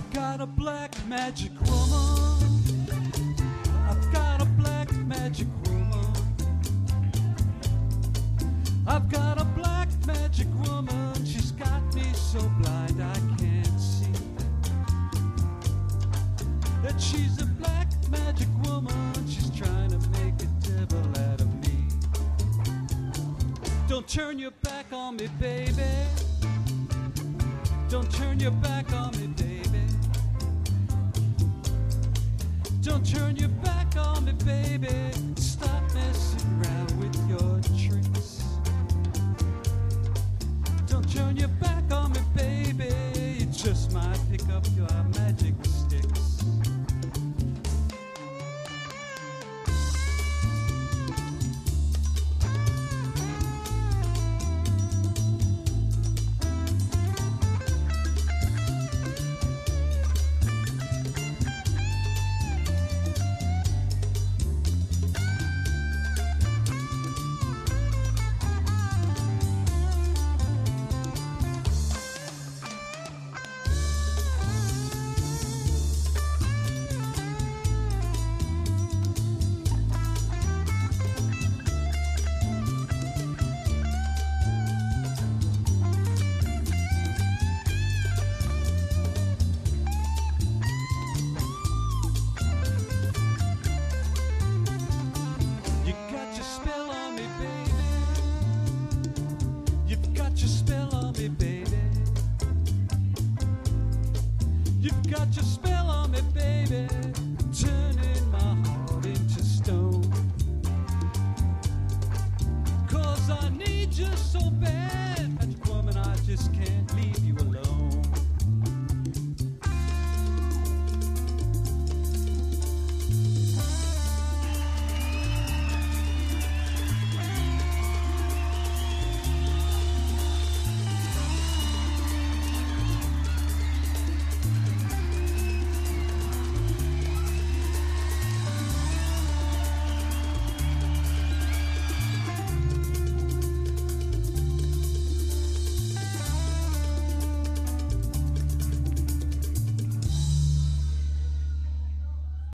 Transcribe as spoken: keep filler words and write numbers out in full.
I've got a black magic woman. I've got a black magic woman. I've got a black magic woman. She's got me so blind I can't see that she's a black magic woman. She's trying to make a devil out of me. Don't turn your back on me, baby. Don't turn your back on me, baby. Don't turn your back on me, baby. Stop.